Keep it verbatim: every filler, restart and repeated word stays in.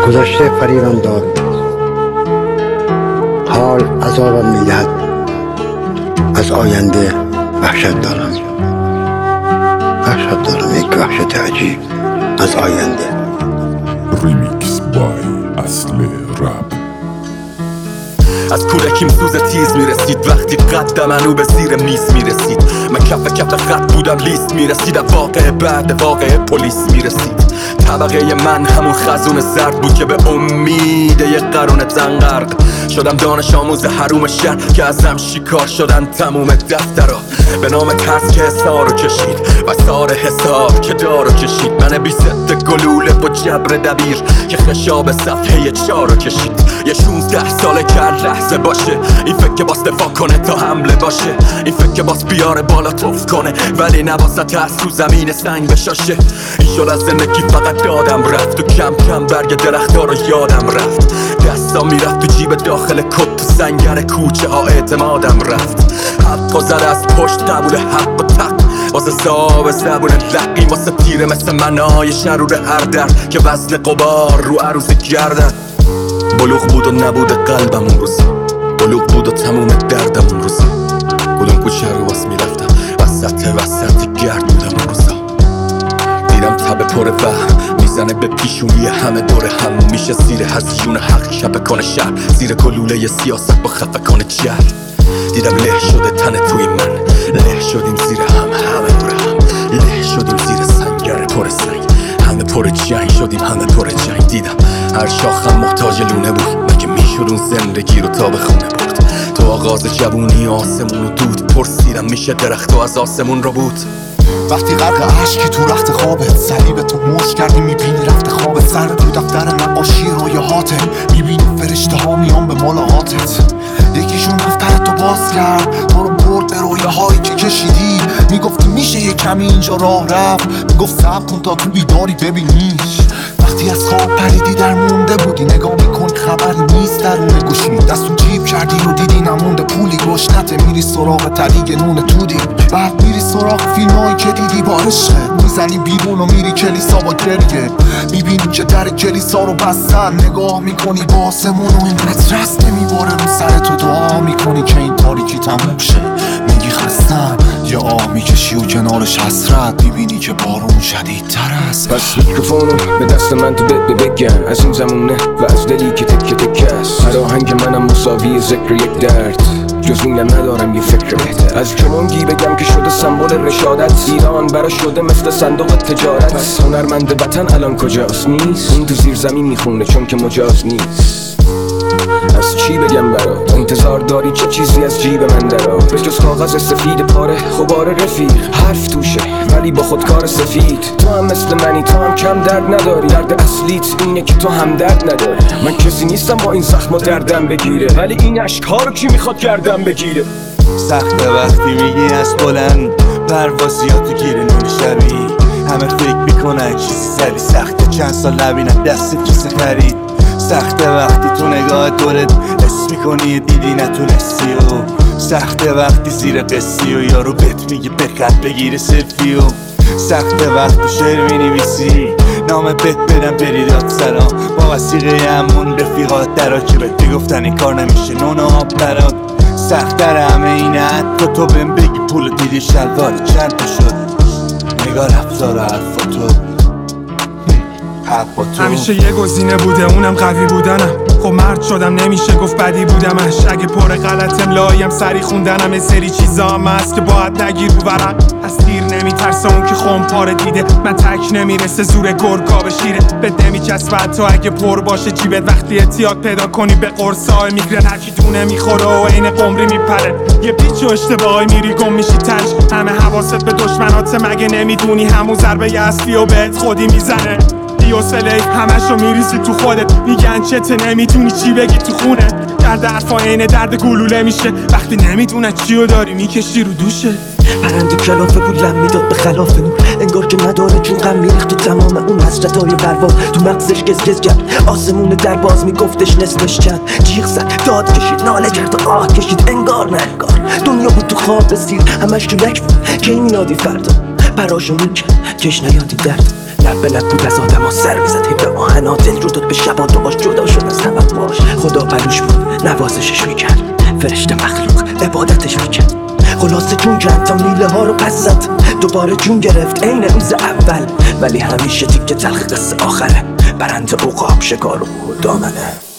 گذشته فریبم داد، حال عذابم میدهد. از آینده وحشت دارم، وحشت دارم، یک وحشت عجیب از آینده. ریمیکس بای اصل رپ. از کودکیم سوز تیز میرسید وقتی قد منو به زیر میز میرسید. من کف کف خط بودم لیست میرسید. واقع بعد واقع پلیس میرسید. طبقه من همون خزون زرد بود که به امید یه قرون تنقرق شدم دانش آموز حروم شهر که ازم شکار شدن تموم دفترها. به نام ترس که حسارو کشید و سار حساب که دارو کشید. من بی ست گلوله با جبر دبیر که خشاب صفحه چارو کشید. یه شونزده ساله که لحظه باشه، این فکر که باس دفاع کنه تا حمله باشه، این فکر که باس بیاره بالا توف کنه ولی نباست از تو زمین سنگ بشاشه. این شد از زندگی فقط دادم رفت و کم کم برگ درخت ها رو یادم رفت. دستا میرفت تو جیب داخل کت تو سنگر کوچه ها اعتمادم رفت. حق و زد از پشت قبول حق و تق واسه صاحب زبون لقی واسه تیره مثل منای شرور هر در که وزن قبار رو عروض گردن. بلوغ بود و نبود قلبم اون روزا، بلوغ بود و تموم دردم اون روزا. کدوم کوچه رو باس میرفتم وسط وسط گرد بودم اون روزا. دیدم تب پر وهم میزنه به پیشونی همه دور هم میشه زیر هزیون حق شب کنه شهر زیر گلوله سیاست با خفه کنه جهر. دیدم له شده تن توی من، له شدیم زیر هم همه دور هم، له شدیم زیر سنگر پر سنگ، همه پر جنگ شدیم همه پر جنگ. دیدم هر شاخم محتاج لونه بود، مگه میشد اون زندگی رو تا به خونه برد. تو آغاز جوونی آسمون و دود پرسیدم میشه درخت و از آسمون رو بود. وقتی غرق عشقی تو رخت خوابت صلیب تو موش کردی میبینی رفت خوابت سر تو دفتر نقاشی رویاهاته میبینی فرشته ها میان به ملاقاتت. یکیشون دفتر تو باز کرد تو رو برد به رویاهایی که کشیدی. میگفتی میشه یه کمی اینجا راه رفت، میگفت صبر کن تا تو بیداری ببینیش. وقتی از خواب پریدی در مونده بودی نگاه میکن خبری نیست درون گوشی. دستو جیب کردی و دیدی نمونده پولی گشنته میری سراغ تلیگ نون تودی. بعد میری سراغ فیلمایی که دیدی با عشقت میزنی بیرون و میری کلیسا با گریه. میبینی که در کلیسا رو بستن، نگاه میکنی با آسمون و این رست نمیباره رو سر تو. دعا میکنی که این تاریکی تموم شه، میگی خستم یه آه میکشی و کنارش حسرت میبینی که بارون شدیدتر است. پس میکروفونو به دست من تو بده بگم از این زمونه و از دلی که تکه تکه است. هر آهنگ منم مساوی ذکر یک درد، جز اینم ندارم یه فکر بهتر. از کمانگی بگم که شده سمبل رشادت، ایران برا شده مثل صندوق تجارت. پس هنرمند وطن الان کجاست؟ نیست اون تو زیر زمین میخونه چون که مجاز نیست. از چی بگم برات؟ انتظار داری چه چیزی از جیب من درا؟ به جز کاغذ سفید پاره خبار رفیق حرف توشه ولی با خودکار سفید. تو هم مثل منی، تو هم کم درد نداری. درد اصلیت اینه که تو هم درد نداری. من کسی نیستم با این زخم و دردم بگیره، ولی این عشق ها رو کی میخواد گردم بگیره؟ سخته وقتی میگی از بلند پروازیاتو گیره نون شبی. همه فکر میکنن چیزی زدی، سخته چند سال نبینن دست کیسه خرید. سخته وقتی تو نگاه دورت حس میکنی دیدی نتونستی و سخته وقتی زیر قصی و یارو بهت میگه بخط بگیره سلفی و سخته وقتی شعر مینویسی نامه بهت بدم بری داد سرا با وسیقه همون رفیقات درا که بهت بگفتن این کار نمیشه نون آب برات. سخت‌تر همه اینه حتی تو بهم بگی پول دیدی شلوار چند تا شد. نگاه رفتار و حرفاتو همیشه یه گزینه بوده اونم قوی بودنم. خب مرد شدم نمیشه گفت بدی بودمش. اگه پر غلط املاییم سری خوندنم. یه سری چیزا هم هست که باید نگیر رو ورق. از تیر نمیترسه اون که خمپاره دیده. من تک نمیرسه زور گرگا به شیره. بد نمیچسبه حتی اگه پر باشه جیبت. وقتی اعتیاد پیدا کنی به قرصای میگرن هرکی دونه میخوره و عین قمری میپره. یه پیچ و اشتباهی میری گم میشی تش. همه حواست به دشمنات مگه نمیدونی همون ضربه اصلی و بهت خودی میزنه. بیوسله همشو میریزی تو خودت. میگن چته نمیدونی چی بگی تو خونه. درد حرفا عین درد گلوله میشه وقتی نمیدونن چیو داری میکشی رو دوشه. پرنده کلافه بود لم میداد به خلاف نور، انگار که نداره چون غم میریخت تو تمام اون حسرتای پرواز. تو مغزش گز گز کرد آسمون در باز میگفتش نصفش چند. جیغ زد داد کشید ناله کرد و آه کشید انگار نه انگار دنیا بود تو خواب سیر همش تو یک بود. کی میادی فردا براشو میکرد کش نیادی درد لب به لب بود از آدم ها سر میزد هی به آهنا دل رو داد به شبا دعاش جدا شد از توقعاش خدا بلوش بود نوازشش میکرد فرشته مخلوق عبادتش میکرد خلاصه جون کند تا میله ها رو پس زد دوباره جون گرفت عین روز اول ولی همیشه تیکه تلخ قصه آخره برنده عقاب شکار و دامنه